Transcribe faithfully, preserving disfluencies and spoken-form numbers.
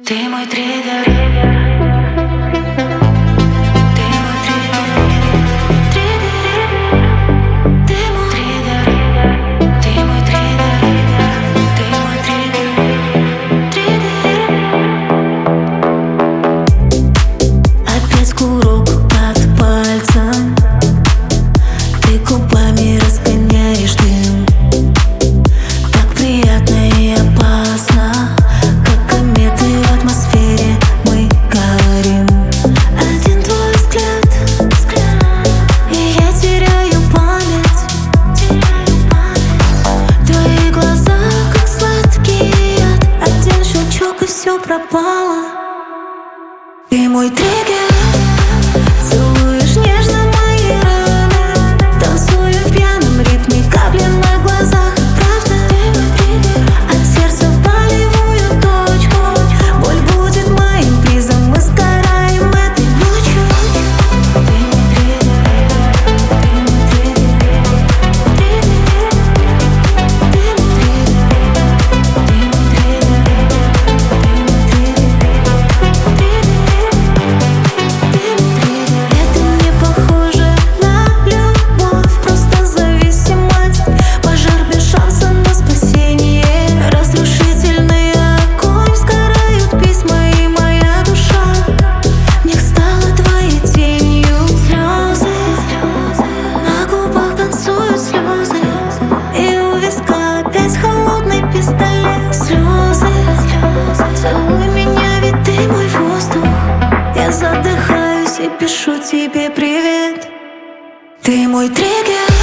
Ты мой триггер. Ты мой триггер. Триггер. Ты мой триггер. Ты мой триггер. Ты мой триггер. Триггер. Опять курок под пальцем. Ты губами разгоняешь дым. Так приятно и опасно. Все пропало. Ты мой триггер. Целуешь нежно мои раны. Танцую в пьяном ритме, капли на глазах. Правда, ты мой триггер. От сердца в болевую точку. Боль будет моим призом. Мы сгораем этой ночью. Ты мой триггер. Ты мой триггер. Триггер. Ты мой триггер. Ты мой триггер. Целуй меня, ведь ты мой воздух. Я задыхаюсь и пишу тебе привет. Ты мой триггер.